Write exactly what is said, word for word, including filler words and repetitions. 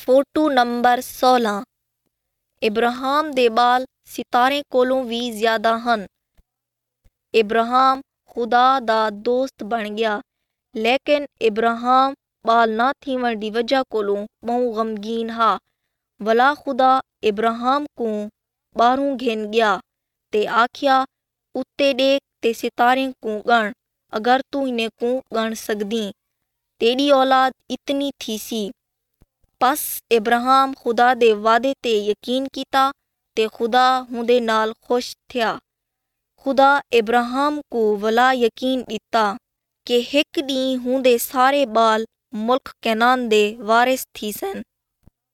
Photo number सोलह। इब्राहिम दे बाल सितारे कोलों भी ज्यादा हन। इब्राहिम खुदा दा दोस्त बन गया, लेकिन इब्राहिम बाल ना थीवन दी वजह कोलों बहु गमगीन हा। वला खुदा इब्राहिम को बाहरों घेन गया ते आख्या, उत्ते देख ते सितारे को गण, अगर तू इन्हें को गण सकदी, तेरी औलाद इतनी थी सी। पस इब्राहिम खुदा दे वादे ते यकीन कीता ते खुदा हुंदे नाल खुश थिया। खुदा इब्राहिम को वला यकीन दिता कि हिक दी हुंदे सारे बाल मुल्क कैनान दे वारिस थी सन।